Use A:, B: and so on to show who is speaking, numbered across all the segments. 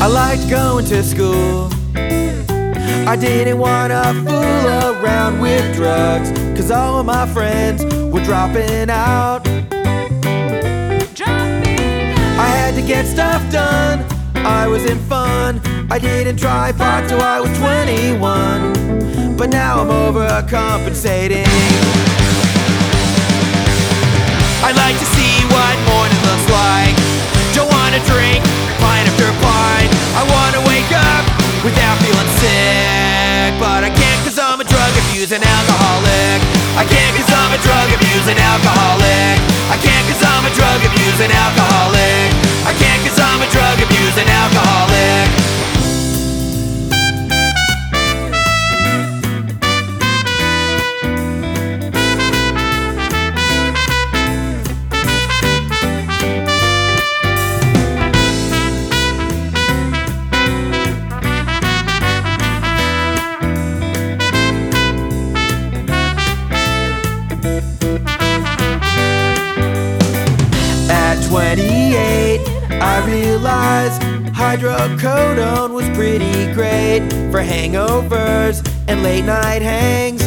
A: I liked going to school. I didn't wanna fool around with drugs, 'cause all of my friends were dropping out. I had to get stuff done, I was in fun. I didn't try pot till I was 21, but now I'm overcompensating. I like to see what morning looks like. Don't wanna drink pint after pint. I wanna wake up without feeling sick, but I can't 'cause I'm a drug abusing alcoholic. I can't 'cause I'm a drug abusing alcoholic. I can't 'cause I'm a drug abusing alcoholic. I can't 'cause I'm a drug abusing alcoholic. At 28, I realized hydrocodone was pretty great for hangovers and late night hangs.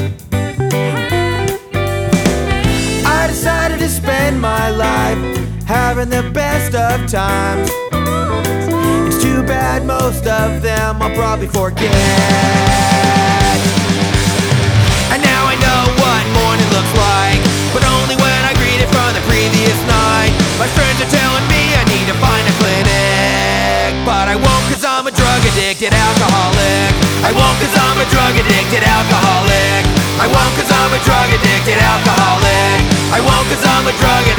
A: I decided to spend my life having the best of times. It's too bad most of them I'll probably forget. And now I know what morning looks like, but only when I greet it from the previous night. My friends are telling me I need to find a clinic, but I won't 'cause I'm a drug addicted alcoholic. I won't 'cause I'm a drug addicted alcoholic. I won't 'cause I'm a drug addicted alcoholic. I won't 'cause I'm a drug addicted